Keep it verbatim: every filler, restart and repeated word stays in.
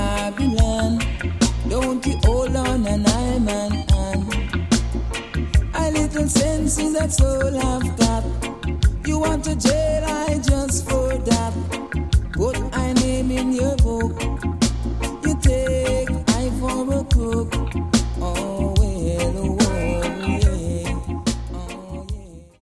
Babylon. Don't you hold on and I'm an hand. A little sense in that soul I've got. You want to jail, I just for that.